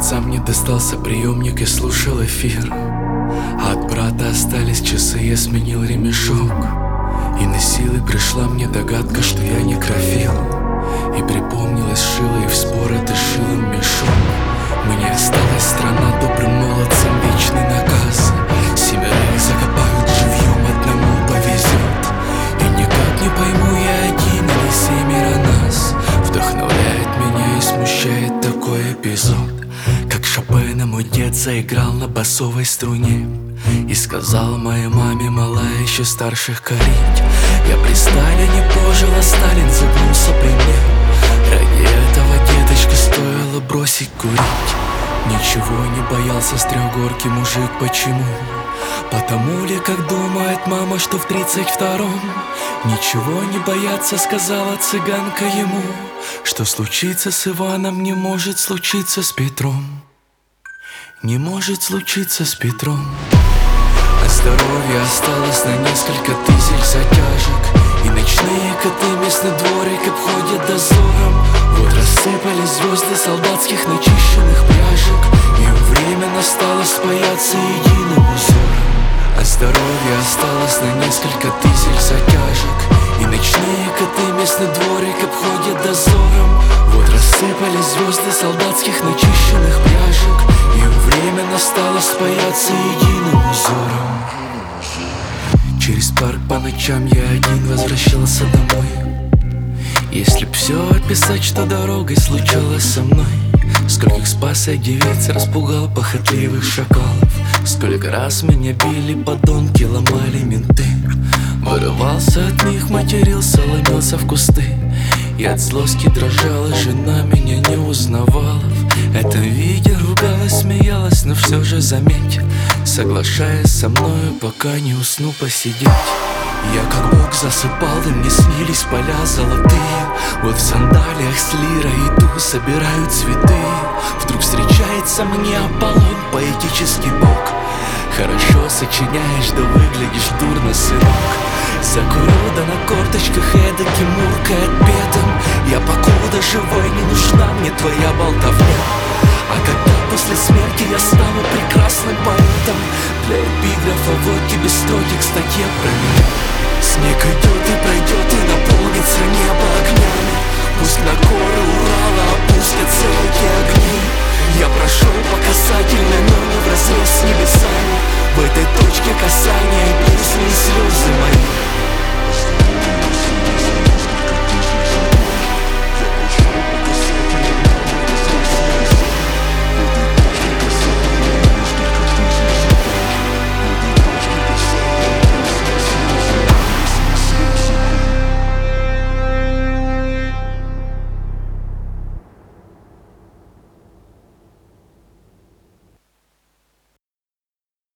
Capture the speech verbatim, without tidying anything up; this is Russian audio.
отца мне достался приемник и слушал эфир, а от брата остались часы, я сменил ремешок. И на силы пришла мне догадка, что я некрофил. И припомнилось шило, и в спор это шилом мешок. Мне осталась страна добрым молодцам, вечный наказ. Семерых закопают живьем, одному повезет. И никак не пойму, я один или семеро нас. Вдохновляет меня и смущает такой эпизод, как Шопена мой дед заиграл на басовой струне и сказал моей маме, малая, еще старших корить. Я при Сталине пожил, а Сталин загнулся при мне. Ради этого, деточка, стоило бросить курить. Ничего не боялся с трехгорки мужик, почему? Потому ли, как думает мама, что в тридцать втором ничего не бояться, сказала цыганка ему. Что случится с Иваном, не может случиться с Петром. Не может случиться с Петром. А здоровье осталось на несколько тысяч затяжек, и ночные коты местный дворик обходят дозором. Вот рассыпались звезды солдатских начищенных пляжек, и время настало спаяться единым узором. А здоровье осталось на несколько тысяч затяжек, и ночные коты местный дворик обходят дозором. Вот рассыпались звезды солдатских начищенных пляжек, и время настало спаяться единым узором. Через парк по ночам я один возвращался домой. Если б все описать, что дорогой случалось со мной. Скольких спас я девиц, распугал похотливых шакалов. Сколько раз меня били подонки, ломали менты. Вырывался от них, матерился, ломился в кусты. И от злости дрожала, жена меня не узнавала. В этом виде ругалась, смеялась, но все же заметь, соглашаясь со мною, пока не усну посидеть. Я как бог засыпал, и мне снились поля золотые. Вот в сандалиях с лирой иду, собираю цветы. Вдруг встречается мне Аполлон, поэтический бог. Хорошо сочиняешь, да выглядишь дурно, сынок. Закурю, да на корточках эдаким муркает бедом. Я покуда живой, не нужна мне твоя болтовня. А когда после смерти я стану прекрасным поэтом, для эпиграфа вот тебе строки к статье про меня. Снег идет и пройдет, и наполнится небо огнями. Пусть на горы Урала опустятся эти огни.